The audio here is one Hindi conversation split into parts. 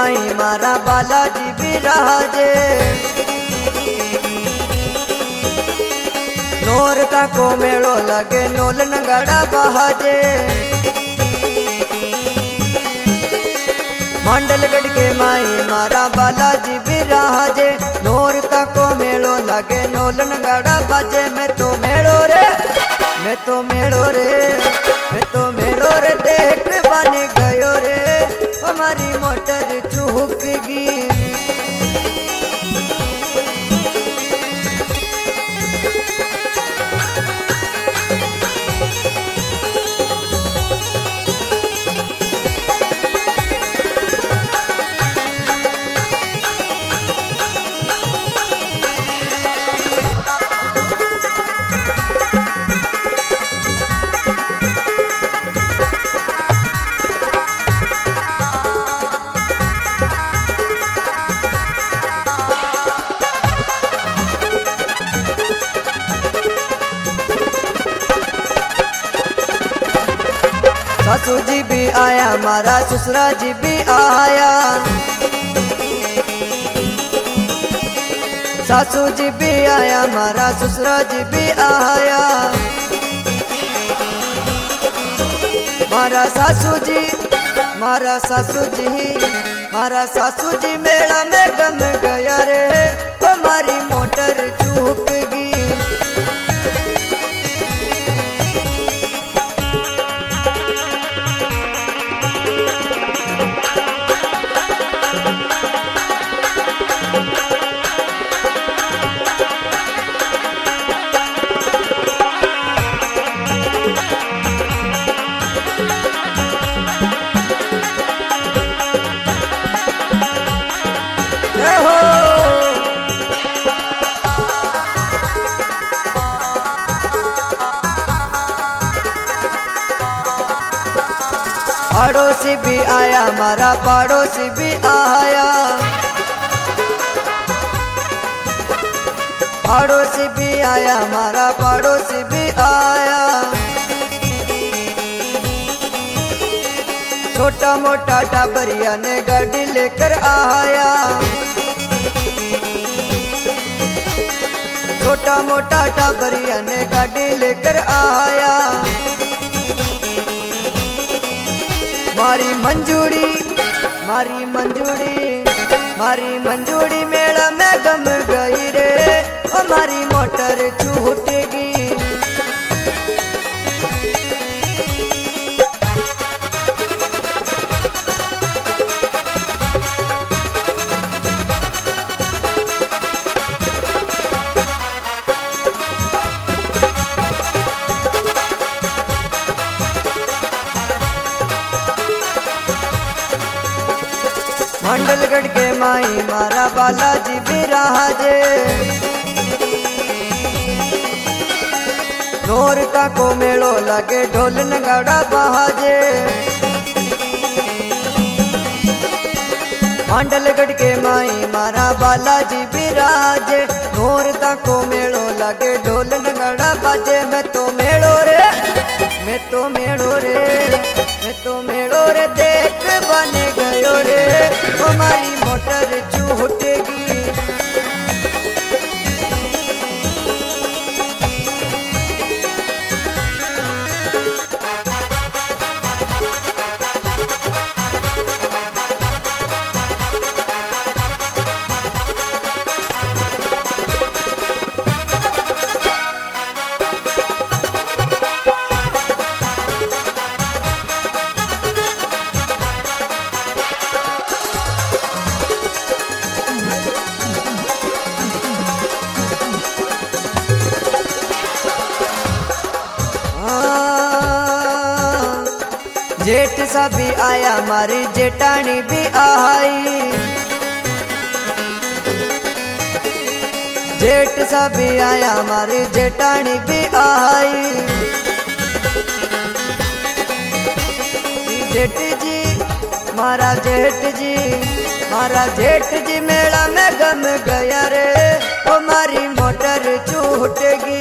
माई मारा बालाजी बिराजे। नोरता को मेड़ो लगे नोल नगाड़ा बहाजे। मंडलगढ़ के माई मारा बालाजी बिराजे। नोरता को मेड़ो लगे नोल नगाड़ा बाजे। मैं तो मेड़ो रे, मैं तो मेड़ो रे, मैं तो मेड़ो रे देख बन गयो रे। हमारी मोटर चूक गई। सासू जी भी आया, मारा ससुरा जी भी आया। सासू जी भी आया, मारा ससुरा जी भी आया। मारा सासू जी, मारा सासू जी, मारा सासू जी मेला में गम गया रे। हमारी मोटर चूक गई। पड़ोसी भी आया, मारा पड़ोसी भी आया। पड़ोसी भी आया, मारा पड़ोसी भी आया। छोटा मोटा टाबरिया ने गाड़ी लेकर आया। छोटा मोटा टाबरिया ने गाड़ी लेकर आया। मारी मंजूरी, मारी मंजूरी, मारी मंजूरी मेला में गम गई रे। हमारी मोटर छूटेगी। मंडलगढ़ के माई मारा बालाजी बिराजे। नोरता को मेड़ो लगे ढोल नगाड़ा बहाजे। मंडलगढ़ के माई मारा बालाजी बिराजे। नोरता को मेड़ो लगे ढोल नगाड़ा बाजे। मैं तो मेड़ो रे, मैं तो मेड़ो रे, मैं तो मेड़ो रे देख बन गयो रे। हमारी मोटर छूटेगी। जेठ सा भी आया, मारी जेठानी भी आई। जेठ सा भी आया, मारी जेठानी भी आई। जेठ जी, मारा जेठ जी, मारा जेठ जी मेला में गम गया रे। हमारी मोटर छूटेगी।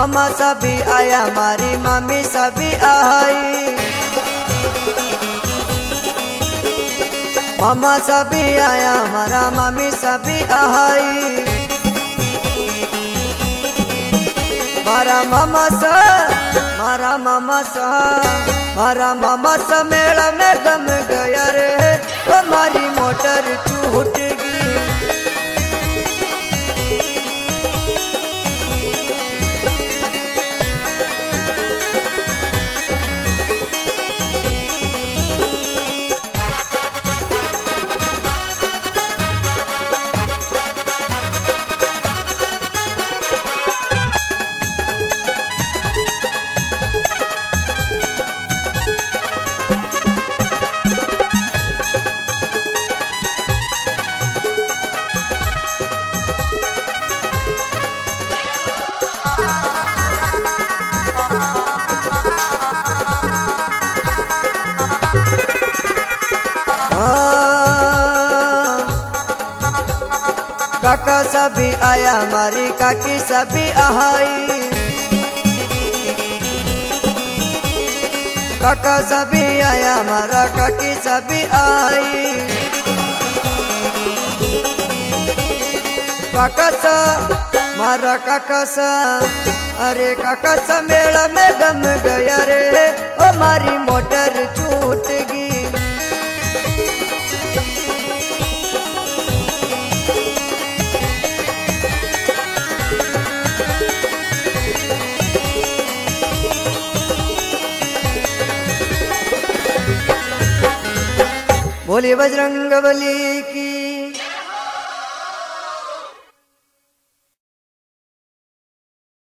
मामा सभी आया मारी मामी सभी आई। मामा सभी आया हमारा मामी सभी आई। मारा मामा सा मारा मामा सा मारा मामा सा मेला में गम गया रे, हमारी मोटर टूट गई। काका सभी आया हमारी काकी सभी आई। काका सभी आया हमारा काकी सभी आई। काका सा मारा काका सा अरे काका सा मेला में गम गया रे, हमारी मोटर छूट गई। बोली बजरंग बली।